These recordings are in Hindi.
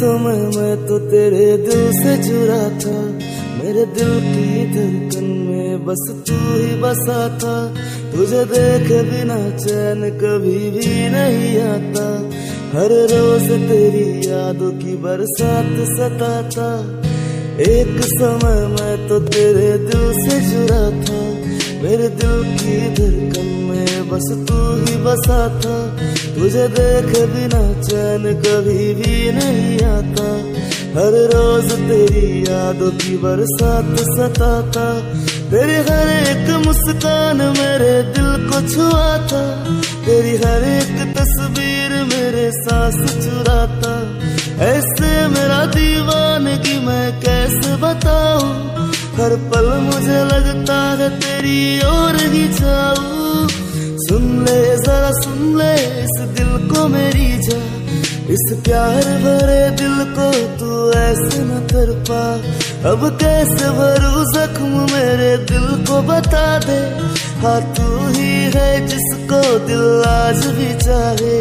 समय मैं तो तेरे दिल से जुड़ा था, मेरे दिल की धड़कन में बस तू ही बसा था। तुझे देखे बिना चैन कभी भी नहीं आता, हर रोज तेरी यादों की बरसात सताता। एक समय मैं तो तेरे दिल से जुड़ा था, मेरे दिल की धड़कन में बस तू ही बसा था। तुझे देखे बिना चैन कभी भी नहीं आता, हर रोज तेरी यादों की बरसात सताता। तेरी हर एक मुस्कान मेरे दिल को छुआ था, तेरी हर एक तस्वीर मेरे सांस चुराता। ऐसे मेरा दीवानगी मैं कैसे बताऊं, हर पल मुझे लगता है तेरी ओर ही जाऊं। सुन ले जरा सुन ले इस दिल को मेरी जा, इस प्यार भरे दिल को तू ऐसे न तड़पा। अब कैसे भरूं जख्म मेरे दिल को बता दे, हाँ तू ही है जिसको दिल आज भी चाहे।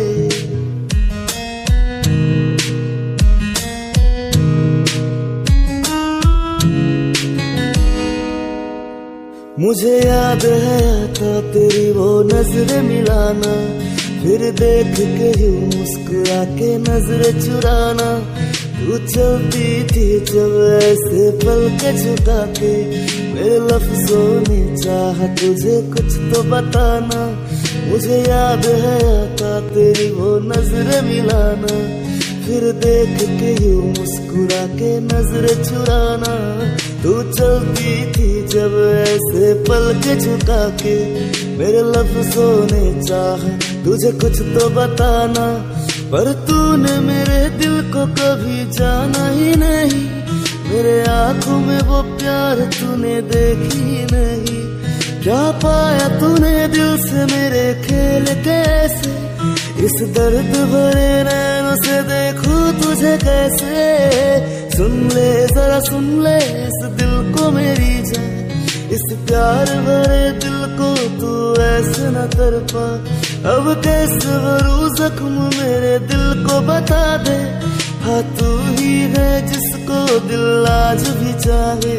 मुझे याद है आता तेरी वो नजरें मिलाना, फिर देख के यूं मुस्कुरा के नजरें चुराना। तू चलती थी जब ऐसे पल के झुका के, मेरे लफ्जों ने चाहा तुझे कुछ तो बताना। मुझे याद है आता तेरी वो नजरें मिलाना, फिर देख के यूं मुस्कुरा के नजरें चुराना। तू चलती थी जब ऐसे पल के झुका के, मेरे लफ्जों ने चाहा तुझे कुछ तो बताना। पर तूने मेरे दिल को कभी जाना ही नहीं, मेरे आंखों में वो प्यार तूने देखी ही नहीं। क्या पाया तूने दिल से मेरे खेल कैसे, इस दर्द भरे नैनों से देखूं तुझे कैसे। सुन ले जरा सुन ले इस दिल को मेरी जा, इस प्यार भरे दिल को तू ऐसे न तड़पा। अब कैसे भरूं जख्म मेरे दिल को बता दे, हाँ तू ही है जिसको दिल आज भी चाहे।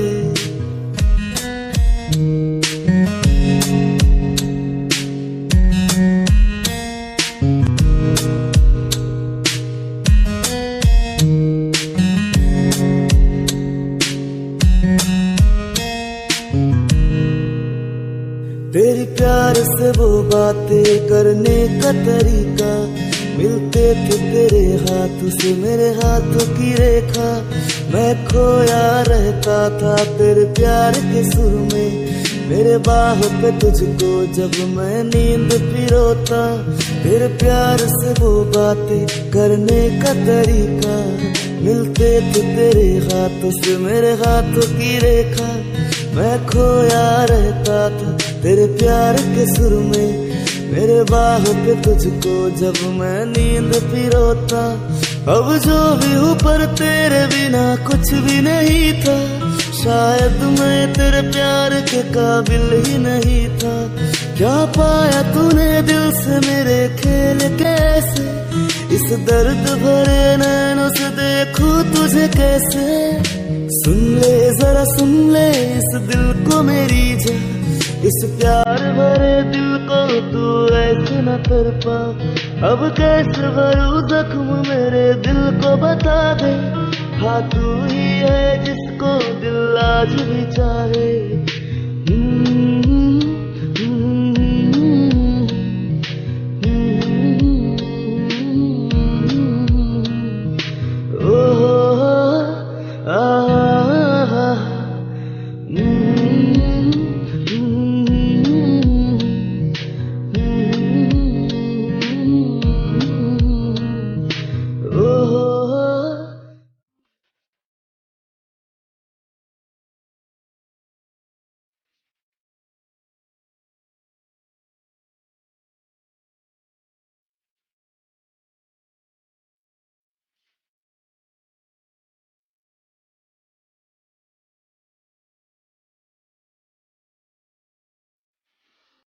तेरी प्यार से वो बातें करने का तरीका, मिलते थे तेरे हाथ से मेरे हाथों की रेखा। मैं खोया रहता था तेरे प्यार के सुर में, मेरे बाह पे तुझको जब मैं नींद पिरोता। तेरे प्यार से वो बातें करने का तरीका, मिलते थे तेरे हाथों से मेरे हाथों की रेखा। मैं खोया रहता था तेरे प्यार के सुर में, मेरे बाह पे तुझको जब मैं नींद पिरोता। अब जो भी हूँ पर तेरे बिना कुछ भी नहीं था, शायद मैं तेरे प्यार के काबिल ही नहीं था। क्या पाया तूने दिल से मेरे खेल कैसे, इस दर्द भरे नैनों से देखूं तुझे कैसे। सुन ले जरा सुन ले इस दिल को मेरी जा, इस प्यार भरे दिल को तू ऐसे न तड़पा। अब कैसे भरूं जख्म मेरे दिल को बता दे, हाँ तू ही है जिसको दिल आज भी चाहे।